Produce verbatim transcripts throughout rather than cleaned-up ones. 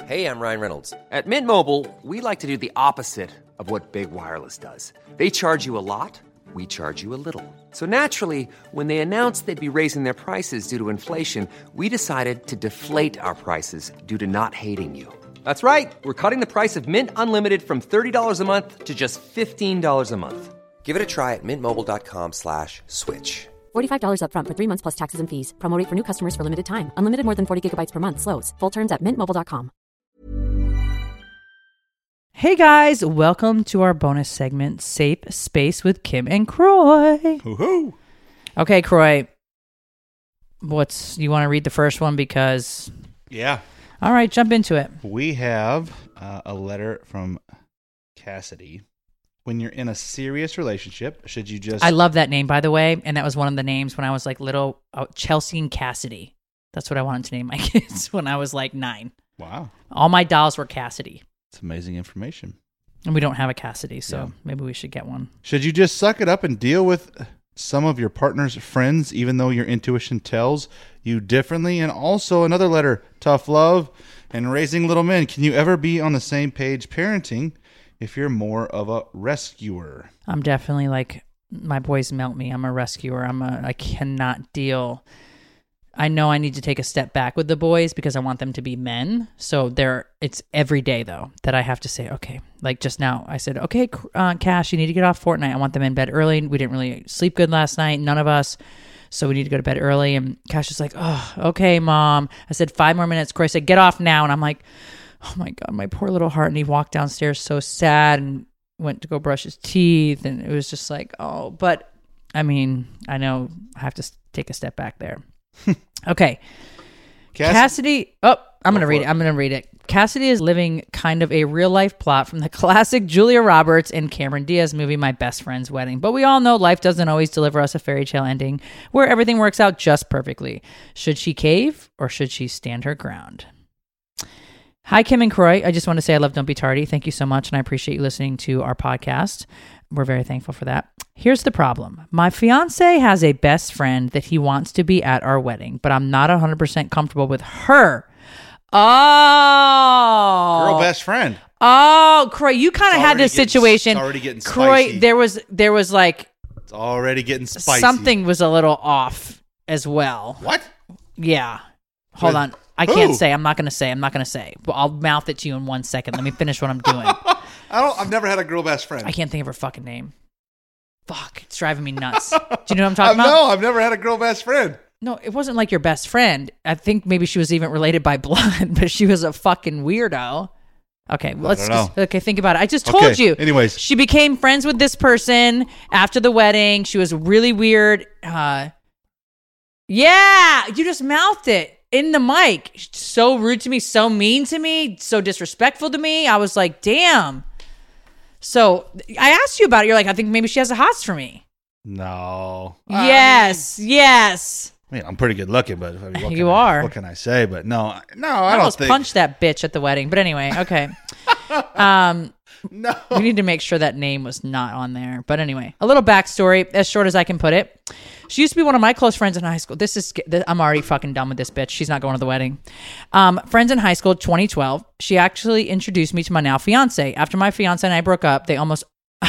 Hey, I'm Ryan Reynolds. At Mint Mobile, we like to do the opposite of what Big Wireless does. They charge you a lot, we charge you a little. So naturally, when they announced they'd be raising their prices due to inflation, we decided to deflate our prices due to not hating you. That's right. We're cutting the price of Mint Unlimited from thirty dollars a month to just fifteen dollars a month. Give it a try at mintmobile.com slash switch. forty-five dollars up front for three months plus taxes and fees. Promo rate for new customers for limited time. Unlimited more than forty gigabytes per month. Slows full terms at mint mobile dot com. Hey guys, welcome to our bonus segment, Safe Space with Kim and Croy. Woo-hoo. Okay, Croy, what's you want to read the first one because... Yeah. All right, jump into it. We have uh, a letter from Cassidy. When you're in a serious relationship, should you just... I love that name, by the way, and that was one of the names when I was like little, uh, Chelsea and Cassidy. That's what I wanted to name my kids when I was like nine. Wow. All my dolls were Cassidy. It's amazing information. And we don't have a Cassidy, so Yeah. maybe we should get one. Should you just suck it up and deal with some of your partner's friends, even though your intuition tells you differently? And also another letter, tough love and raising little men. Can you ever be on the same page parenting if you're more of a rescuer? I'm definitely like, my boys melt me. I'm a rescuer. I'm a, I cannot deal. I know I need to take a step back with the boys because I want them to be men. So there, it's every day though that I have to say, okay, like just now I said, okay, uh, Cash, you need to get off Fortnite. I want them in bed early. We didn't really sleep good last night. None of us. So we need to go to bed early. And Cash is like, oh, okay, Mom. I said, five more minutes. Corey said, get off now. And I'm like, oh my God, my poor little heart. And he walked downstairs so sad and went to go brush his teeth. And it was just like, oh, but I mean, I know I have to take a step back there. Okay. Cass- Cassidy. Oh, I'm going to read it. it. I'm going to read it. Cassidy is living kind of a real life plot from the classic Julia Roberts and Cameron Diaz movie, My Best Friend's Wedding. But we all know life doesn't always deliver us a fairy tale ending where everything works out just perfectly. Should she cave or should she stand her ground? Hi, Kim and Croy. I just want to say I love Don't Be Tardy. Thank you so much, and I appreciate you listening to our podcast. We're very thankful for that. Here's the problem. My fiance has a best friend that he wants to be at our wedding, but I'm not one hundred percent comfortable with her. Oh. Girl best friend. Oh, Croy, you kind of had this getting, situation. It's already getting Croy, spicy. there was, there was like... It's already getting spicy. Something was a little off as well. What? Yeah. Hold With on. I who? can't say. I'm not going to say. I'm not going to say. But I'll mouth it to you in one second. Let me finish what I'm doing. I don't. I've never had a girl best friend. I can't think of her fucking name. Fuck. It's driving me nuts. Do you know what I'm talking I, about? No, I've never had a girl best friend. No, it wasn't like your best friend. I think maybe she was even related by blood, but she was a fucking weirdo. Okay, well, let's just, okay, think about it. I just told Okay, you. anyways. She became friends with this person after the wedding. She was really weird. Uh, yeah, you just mouthed it in the mic. So rude to me, so mean to me, so disrespectful to me. I was like, damn. So I asked you about it. You're like, I think maybe she has a hots for me. No. Yes, I mean, yes. I mean, I'm pretty good looking, but I mean, what You can I, are. what can I say? But no, no, I, I, don't almost think. punched that bitch at the wedding. But anyway, okay. um, No. we need to make sure that name was not on there. But anyway, a little backstory, as short as I can put it. She used to be one of my close friends in high school. This is, I'm already fucking done with this bitch. She's not going to the wedding. Um, friends in high school, twenty twelve. She actually introduced me to my now fiance. After my fiance and I broke up, they almost...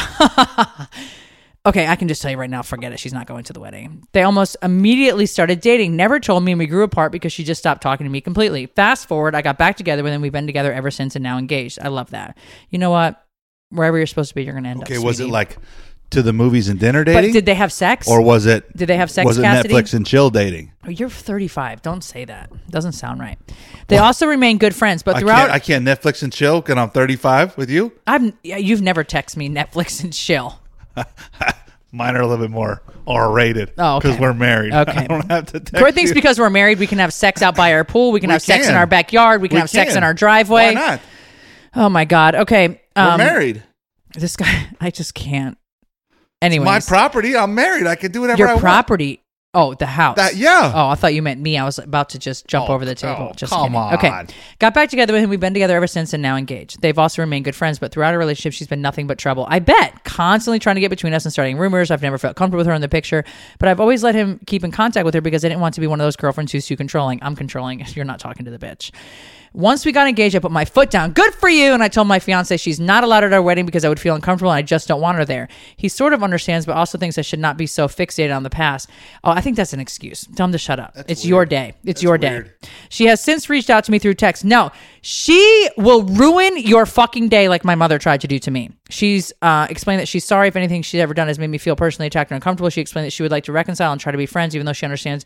Okay, I can just tell you right now, forget it. She's not going to the wedding. They almost immediately started dating. Never told me, and we grew apart because she just stopped talking to me completely. Fast forward, I got back together with them. We've been together ever since and now engaged. I love that. You know what? Wherever you're supposed to be, you're going to end Okay, up, was sweetie. it like to the movies and dinner dating? But did they have sex? Or was it... Did they have sex, Was it Cassidy? Netflix and chill dating? Oh, you're thirty-five. Don't say that. Doesn't sound right. They also remain good friends, but I throughout... can't, I can't Netflix and chill because I'm thirty-five with you? I've yeah, you've never texted me Netflix and chill. Mine are a little bit more R-rated. Oh, okay. Because we're married. Okay. I don't have to text Corey thinks you. because we're married, we can have sex out by our pool. We can We have sex in can. our backyard. We can We have sex can. in our driveway. Why not? Oh my God. Okay. We're Um, married. This guy, I just can't. It's Anyways, my property. I'm married. I can do whatever your I want. property. Oh, the house. That- yeah. Oh, I thought you meant me. I was about to just jump Oh, over the table. oh, just come kidding. on. Okay. Got back together with him. We've been together ever since and now engaged. They've also remained good friends, but throughout our relationship, she's been nothing but trouble. I bet. Constantly trying to get between us and starting rumors. I've never felt comfortable with her in the picture, but I've always let him keep in contact with her because I didn't want to be one of those girlfriends who's too controlling. I'm controlling. You're not talking to the bitch. Once we got engaged, I put my foot down. Good for you. And I told my fiance she's not allowed at our wedding because I would feel uncomfortable and I just don't want her there. He sort of understands, but also thinks I should not be so fixated on the past. Oh, I think that's an excuse. Tell him to shut up. That's it's weird. Your day. It's that's your weird. Day. She has since reached out to me through text. No, she will ruin your fucking day like my mother tried to do to me. She's uh, explained that she's sorry if anything she's ever done has made me feel personally attacked or uncomfortable. She explained that she would like to reconcile and try to be friends, even though she understands.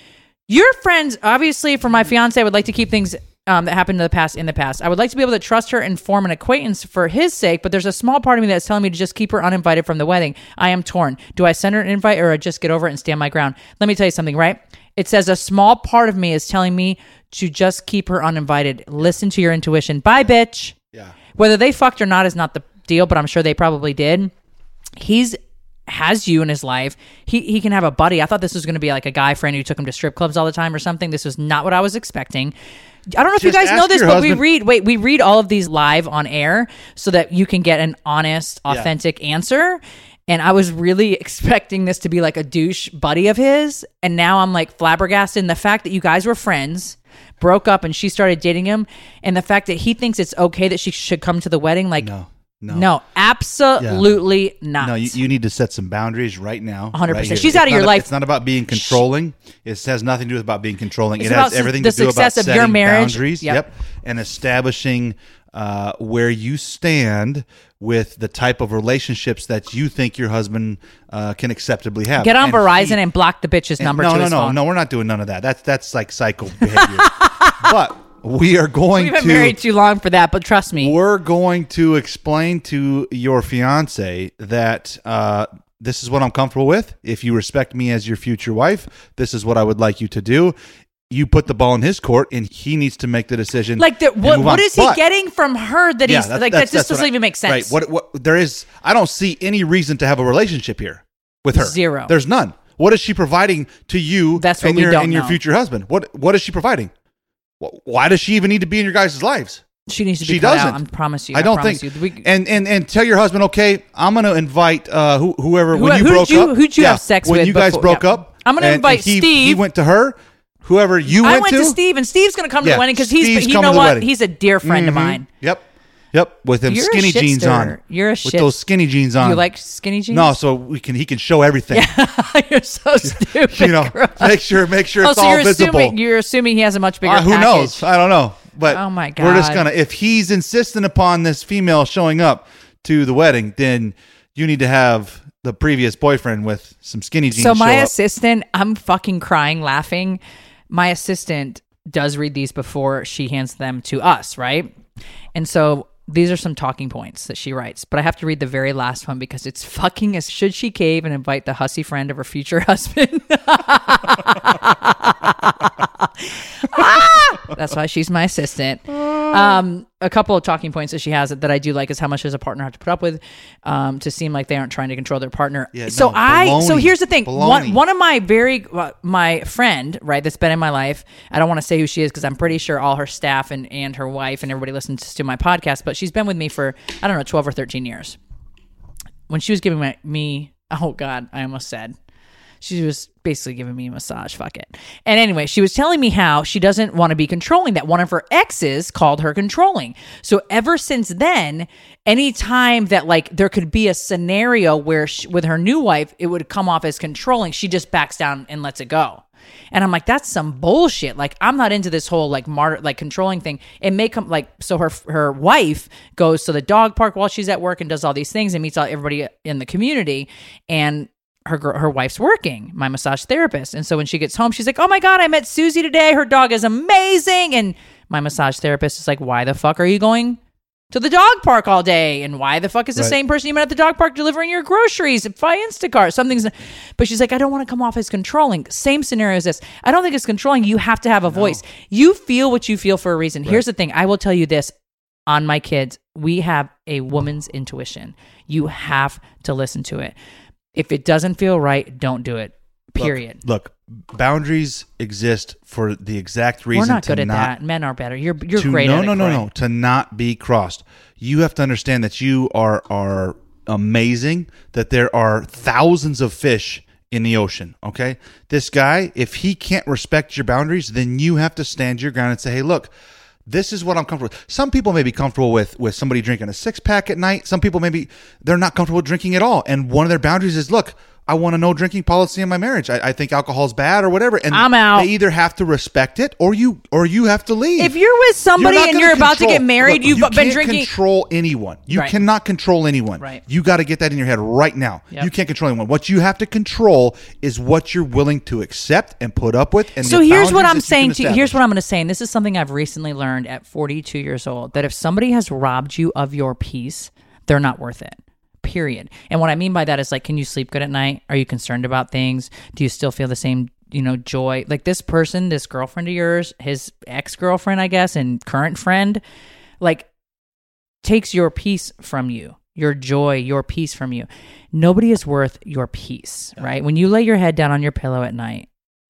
Your friends, obviously, for my fiance, I would like to keep things um, that happened in the past in the past. I would like to be able to trust her and form an acquaintance for his sake, but there's a small part of me that's telling me to just keep her uninvited from the wedding. I am torn. Do I send her an invite or I just get over it and stand my ground? Let me tell you something, right? It says a small part of me is telling me to just keep her uninvited. Listen to your intuition. Bye, bitch. Yeah. Whether they fucked or not is not the deal, but I'm sure they probably did. He's has you in his life. He he can have a buddy. I thought this was going to be like a guy friend who took him to strip clubs all the time or something. This was not what I was expecting. I don't know if Just you guys know this, but husband. we read wait we read all of these live on air so that you can get an honest, authentic yeah. answer. And I was really expecting this to be like a douche buddy of his, and now I'm like flabbergasted in the fact that you guys were friends, broke up, and she started dating him, and the fact that he thinks it's okay that she should come to the wedding. Like, no. No, no, absolutely yeah. not. No, you, you need to set some boundaries right now. one hundred percent. Right She's it's out of your a, life. It's not about being controlling. It has nothing to do with about being controlling. It's it has everything to do about of setting your marriage. boundaries. Yep. yep. And establishing uh, where you stand with the type of relationships that you think your husband uh, can acceptably have. Get on and Verizon he, and block the bitch's and, number no, to no, his no, phone. No, we're not doing none of that. That's, that's like psycho behavior. But we are going We've been to married too long for that, but trust me. We're going to explain to your fiance that uh, this is what I'm comfortable with. If you respect me as your future wife, this is what I would like you to do. You put the ball in his court, and he needs to make the decision. Like, the, what? What is he but, getting from her that yeah, he's that's, like? that's, That just doesn't I, even make sense. Right? What? What? There is. I don't see any reason to have a relationship here with her. Zero. There's none. What is she providing to you? That's what and we your don't and your know. future husband? What? What is she providing? Why does she even need to be in your guys' lives? She needs to be she cut doesn't. out. I promise you. I don't promise think. You. We, and, and and tell your husband, okay, I'm going to invite uh, who, whoever who, when you who broke did you, up. Who'd you yeah, have sex when with? you guys before, broke yeah. up? I'm going to invite he, Steve. He went to her. Whoever you I went, went to, to Steve, and Steve's going to come to yeah, the wedding because he's. Steve's You coming know to the what? wedding. He's a dear friend mm-hmm. of mine. Yep. Yep, with them You're skinny a shit jeans stirrer. on. You're a with shit. those skinny jeans on. You like skinny jeans? No, so we can. He can show everything. You're so stupid. You know, Gross. make sure, make sure oh, it's so all you're visible. Assuming, you're assuming he has a much bigger. Uh, who package. knows? I don't know. But oh my God. we're just gonna. If he's insistent upon this female showing up to the wedding, then you need to have the previous boyfriend with some skinny jeans. So my show up. assistant, I'm fucking crying, laughing. My assistant does read these before she hands them to us, right? And so these are some talking points that she writes, but I have to read the very last one because it's fucking as should she cave and invite the hussy friend of her future husband? ah! That's why she's my assistant. Um, a couple of talking points that she has that, that I do like is how much does a partner have to put up with um, to seem like they aren't trying to control their partner. Yeah, so no, I, baloney. so here's the thing. Baloney. One, one of my very, uh, my friend, right, that's been in my life, I don't want to say who she is because I'm pretty sure all her staff and, and her wife and everybody listens to my podcast, but she's been with me for, I don't know, twelve or thirteen years. When she was giving my, me, oh God, I almost said, she was basically giving me a massage. Fuck it. And anyway, she was telling me how she doesn't want to be controlling, that one of her exes called her controlling. So ever since then, anytime that like there could be a scenario where she, with her new wife, it would come off as controlling, she just backs down and lets it go. And I'm like, that's some bullshit. Like, I'm not into this whole like martyr, like controlling thing. It may come like, so her her wife goes to the dog park while she's at work and does all these things and meets all everybody in the community. And her her wife's working, my massage therapist. And so when she gets home, she's like, oh my God, I met Susie today. Her dog is amazing. And my massage therapist is like, why the fuck are you going to the dog park all day? And why the fuck is the right. same person you met at the dog park delivering your groceries by Instacart? Something's, but she's like, I don't want to come off as controlling. Same scenario as this. I don't think it's controlling. You have to have a no. voice. You feel what you feel for a reason. Right. Here's the thing. I will tell you this on my kids. We have a woman's intuition. You have to listen to it. If it doesn't feel right, don't do it. Period. Look, look, boundaries exist for the exact reason. We're not to good at not, that. Men are better. You're you're to, great no, at no, it. No, no, no, no. To not be crossed. You have to understand that you are are amazing. That there are thousands of fish in the ocean. Okay, this guy, if he can't respect your boundaries, then you have to stand your ground and say, "Hey, look, This is what I'm comfortable with. Some people may be comfortable with with somebody drinking a six pack at night. Some people maybe they're not comfortable drinking at all. And one of their boundaries is, look, I want a no drinking policy in my marriage. I, I think alcohol is bad or whatever. And I'm out. They either have to respect it or you or you have to leave. If you're with somebody You're not and gonna you're about to control- get married, look, you've you been can't drinking. control anyone. You Right. cannot control anyone. Right. You got to get that in your head right now. Yep. You can't control anyone. What you have to control is what you're willing to accept and put up with. And So the here's what boundaries I'm that you saying can to you. Here's establish. what I'm going to say. And this is something I've recently learned at forty-two years old, that if somebody has robbed you of your peace, they're not worth it. Period. And what I mean by that is like, can you sleep good at night? Are you concerned about things? Do you still feel the same, you know, joy? Like this person, this girlfriend of yours, his ex-girlfriend, I guess, and current friend, like takes your peace from you, your joy, your peace from you. Nobody is worth your peace, right? When you lay your head down on your pillow at night,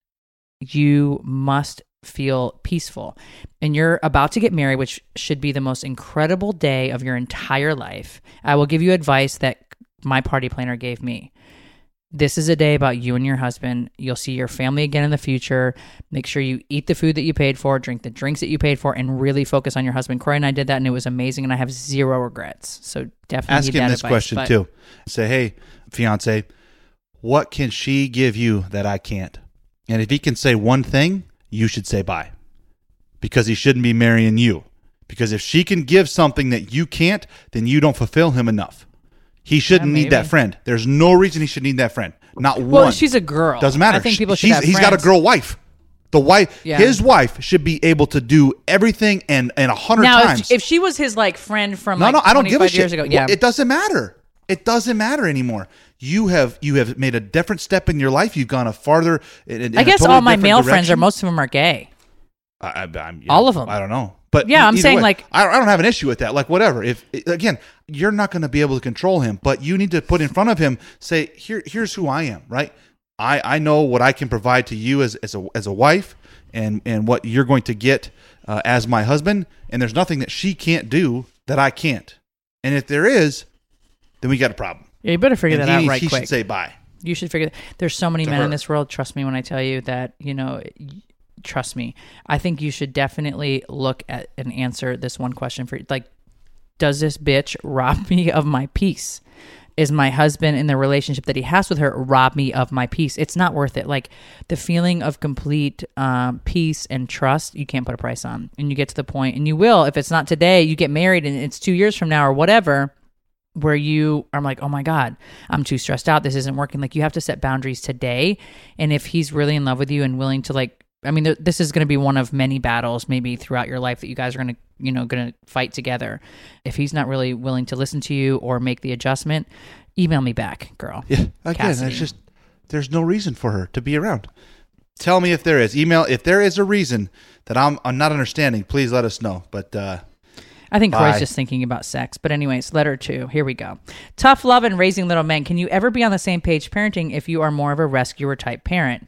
you must feel peaceful. And you're about to get married, which should be the most incredible day of your entire life. I will give you advice that my party planner gave me. This is a day about you and your husband. You'll see your family again in the future. Make sure you eat the food that you paid for, drink the drinks that you paid for, and really focus on your husband. Corey and I did that, and it was amazing, and I have zero regrets. So definitely Ask heed him that this advice, question but- too. Say, hey, fiance, what can she give you that I can't? And if he can say one thing, you should say bye. Because he shouldn't be marrying you. Because if she can give something that you can't, then you don't fulfill him enough. He shouldn't Yeah, need that maybe. friend. There's no reason he should need that friend. Not Well, one. she's a girl. Doesn't matter. I think people should She's- have He's got a friends. girl wife. The wife, Yeah. his wife should be able to do everything and and a hundred Now, times. if, if she was his like friend from No, like no, I don't give a twenty-five shit. years ago, yeah, Well, it doesn't matter. It doesn't matter anymore. You have you have made a different step in your life. You've gone a farther. In, in I a guess totally all my different male friends are direction. most of them are gay. I, I, I'm, all of 'em. I don't know, but Yeah, e- I'm either saying, way, like- I, I don't have an issue with that. Like whatever. If again, you're not going to be able to control him, but you need to put in front of him. Say here, here's who I am. Right. I, I know what I can provide to you as as a as a wife, and and what you're going to get uh, as my husband. And there's nothing that she can't do that I can't. And if there is, then we got a problem. Yeah, you better figure And that he, out right he quick. should say bye. You should figure. There's so many To men in her. this world. Trust me when I tell you that. You know, y- trust me. I think you should definitely look at and answer this one question for like, does this bitch rob me of my peace? Is my husband in the relationship that he has with her rob me of my peace? It's not worth it. Like the feeling of complete um, peace and trust, you can't put a price on. And you get to the point, and you will, if it's not today, you get married and it's two years from now or whatever, where you are like, oh my God, I'm too stressed out. This isn't working. Like you have to set boundaries today. And if he's really in love with you and willing to like, I mean, th- this is going to be one of many battles maybe throughout your life that you guys are going to, you know, going to fight together. If he's not really willing to listen to you or make the adjustment, email me back, girl. Yeah. Again, Cassidy. there's just there's no reason for her to be around. Tell me if there is. Email if there is a reason that I'm I'm not understanding. Please let us know. But uh, I think Bye. Corey's just thinking about sex. But anyways, letter two. Here we go. Tough love and raising little men. Can you ever be on the same page parenting if you are more of a rescuer type parent?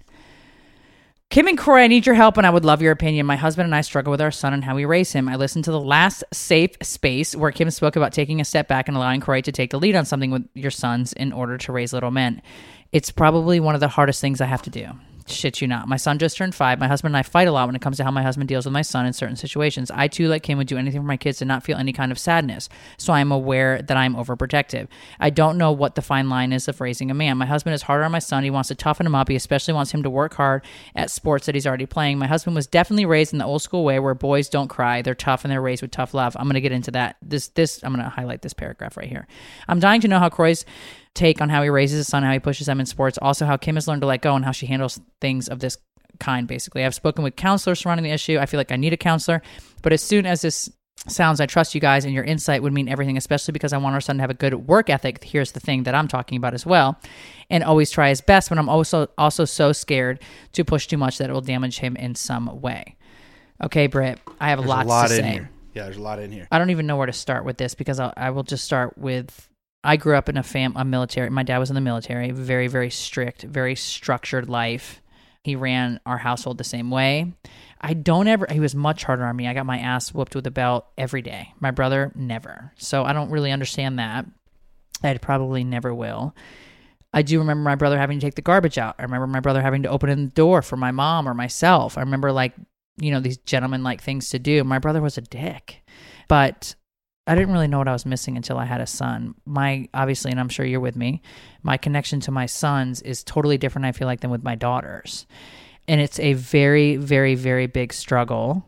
Kim and Corey, I need your help and I would love your opinion. My husband and I struggle with our son and how we raise him. I listened to the last safe space where Kim spoke about taking a step back and allowing Corey to take the lead on something with your sons in order to raise little men. It's probably one of the hardest things I have to do. Shit you not. My son just turned five. My husband and I fight a lot when it comes to how my husband deals with my son in certain situations. I too, like Kim, would do anything for my kids to not feel any kind of sadness. So I am aware that I'm overprotective. I don't know what the fine line is of raising a man. My husband is harder on my son. He wants to toughen him up. He especially wants him to work hard at sports that he's already playing. My husband was definitely raised in the old school way where boys don't cry. They're tough and they're raised with tough love. I'm going to get into that. This, this, I'm going to highlight this paragraph right here. I'm dying to know how Corey's take on how he raises his son, how he pushes them in sports, also how Kim has learned to let go and how she handles things of this kind, basically. I've spoken with counselors surrounding the issue. I feel like I need a counselor, but as soon as this sounds, I trust you guys, and your insight would mean everything, especially because I want our son to have a good work ethic. Here's the thing that I'm talking about as well, and always try his best, but I'm also also so scared to push too much that it will damage him in some way. Okay, Britt, I have there's lots a lot to in say. here. Yeah, there's a lot in here. I don't even know where to start with this because I'll, I will just start with, I grew up in a fam, a military. My dad was in the military, very, very strict, very structured life. He ran our household the same way. I don't ever, he was much harder on me. I got my ass whooped with a belt every day. My brother, never. So I don't really understand that. I probably never will. I do remember my brother having to take the garbage out. I remember my brother having to open the door for my mom or myself. I remember like you know, these gentleman-like things to do. My brother was a dick, but I didn't really know what I was missing until I had a son. My, obviously, and I'm sure you're with me, my connection to my sons is totally different, I feel like, than with my daughters. And it's a very, very, very big struggle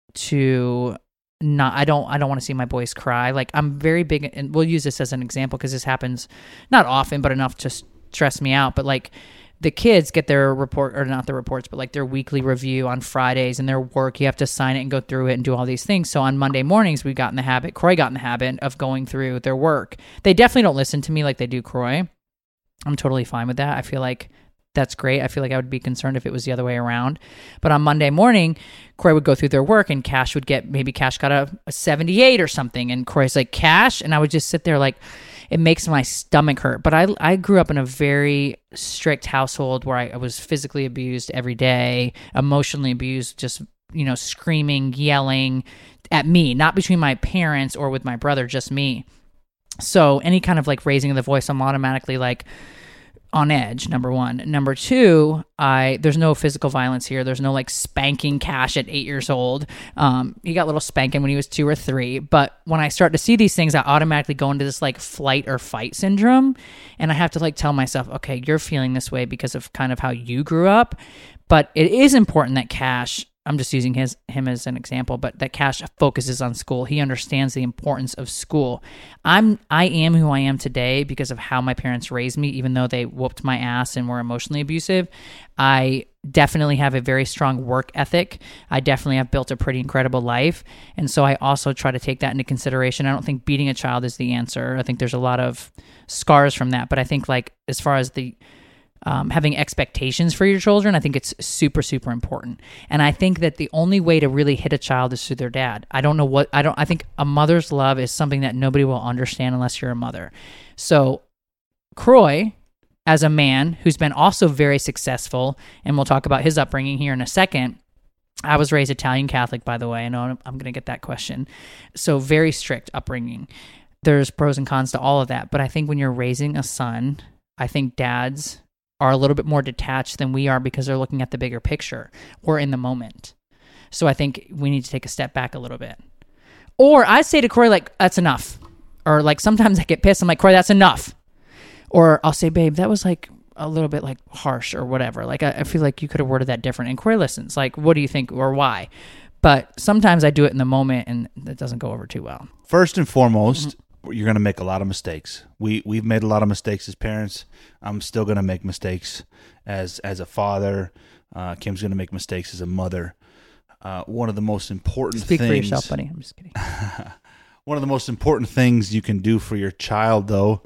to not, I don't, I don't want to see my boys cry. Like, I'm very big, and we'll use this as an example because this happens not often, but enough to stress me out. But like, the kids get their report, or not the reports, but like their weekly review on Fridays, and their work, you have to sign it and go through it and do all these things. So on Monday mornings, we got in the habit, Croy got in the habit of going through their work. They definitely don't listen to me like they do Croy. I'm totally fine with that. I feel like that's great. I feel like I would be concerned if it was the other way around. But on Monday morning, Croy would go through their work, and Cash would get, maybe Cash got a, a seventy-eight or something, and Croy's like, Cash? And I would just sit there like, it makes my stomach hurt. But I I grew up in a very strict household where I, I was physically abused every day, emotionally abused, just, you know, screaming, yelling at me, not between my parents or with my brother, just me. So any kind of like raising of the voice, I'm automatically like on edge, number one. Number two, I there's no physical violence here. There's no like spanking Cash at eight years old. Um, he got a little spanking when he was two or three. But when I start to see these things, I automatically go into this like flight or fight syndrome. And I have to like tell myself, okay, you're feeling this way because of kind of how you grew up. But it is important that Cash, I'm just using his him as an example, but that Cash focuses on school. He understands the importance of school. I'm I am who I am today because of how my parents raised me, even though they whooped my ass and were emotionally abusive. I definitely have a very strong work ethic. I definitely have built a pretty incredible life. And so I also try to take that into consideration. I don't think beating a child is the answer. I think there's a lot of scars from that. But I think like as far as the Um, having expectations for your children, I think it's super, super important. And I think that the only way to really hit a child is through their dad. I don't know what, I don't, I think a mother's love is something that nobody will understand unless you're a mother. So Croy, as a man who's been also very successful, and we'll talk about his upbringing here in a second. I was raised Italian Catholic, by the way. I know I'm, I'm going to get that question. So very strict upbringing. There's pros and cons to all of that. But I think when you're raising a son, I think dads are a little bit more detached than we are because they're looking at the bigger picture. We're in the moment. So I think we need to take a step back a little bit. Or I say to Croy, like, that's enough. Or like sometimes I get pissed. I'm like, Croy, that's enough. Or I'll say, babe, that was like a little bit like harsh or whatever. Like I, I feel like you could have worded that different. And Croy listens. Like, what do you think or why? But sometimes I do it in the moment and it doesn't go over too well. First and foremost, mm-hmm. You're going to make a lot of mistakes. We, we've made a lot of mistakes as parents. I'm still going to make mistakes as as a father. Uh, Kim's going to make mistakes as a mother. Uh, one of the most important Speak things... Speak for yourself, buddy. I'm just kidding. One of the most important things you can do for your child, though,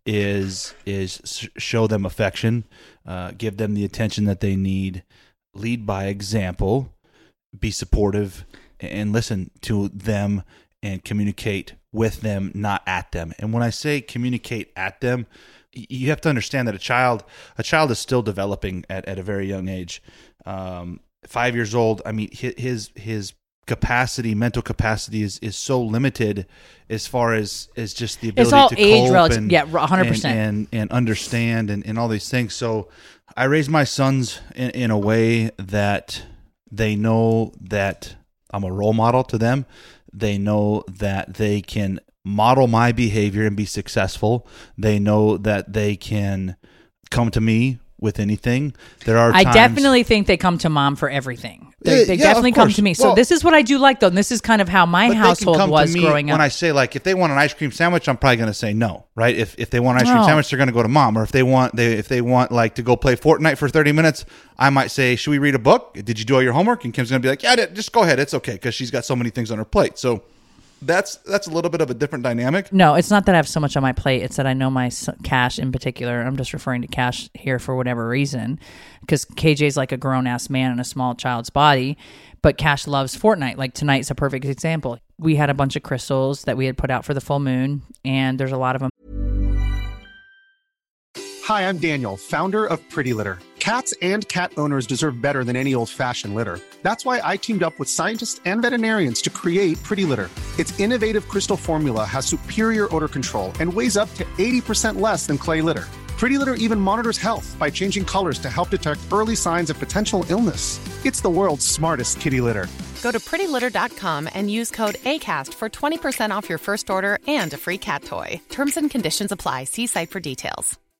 is, is show them affection, uh, give them the attention that they need, lead by example, be supportive, and listen to them and communicate with them, not at them. And when I say communicate at them, you have to understand that a child, a child is still developing at, at a very young age. Um, five years old, I mean, his his capacity, mental capacity is, is so limited as far as, as just the ability it's all to age cope relative, and, yeah, one hundred percent. And, and, and understand and, and all these things. So I raise my sons in, in a way that they know that I'm a role model to them. They know that they can model my behavior and be successful. They know that they can come to me with anything. There are I times, definitely think they come to mom for everything. They, Yeah, they yeah, definitely of come course. to me. So Well- this is what I do like, though. And this is kind of how my but they can household come to was me growing up. When I say, like, if they want an ice cream sandwich, I'm probably going to say no, right? If if they want an ice cream No. sandwich, they're going to go to mom. Or if they want they if they want like to go play Fortnite for thirty minutes, I might say, should we read a book? Did you do all your homework? And Kim's going to be like, yeah, just go ahead. It's okay, because she's got so many things on her plate. So that's that's a little bit of a different dynamic. No, it's not that I have so much on my plate. It's that I know my son, Cash in particular. I'm just referring to Cash here for whatever reason, because K J's like a grown-ass man in a small child's body, but Cash loves Fortnite. Like tonight's a perfect example. We had a bunch of crystals that we had put out for the full moon, and there's a lot of them. Hi, I'm Daniel, founder of Pretty Litter. Cats and cat owners deserve better than any old-fashioned litter. That's why I teamed up with scientists and veterinarians to create Pretty Litter. Its innovative crystal formula has superior odor control and weighs up to eighty percent less than clay litter. Pretty Litter even monitors health by changing colors to help detect early signs of potential illness. It's the world's smartest kitty litter. Go to pretty litter dot com and use code ACAST for twenty percent off your first order and a free cat toy. Terms and conditions apply. See site for details.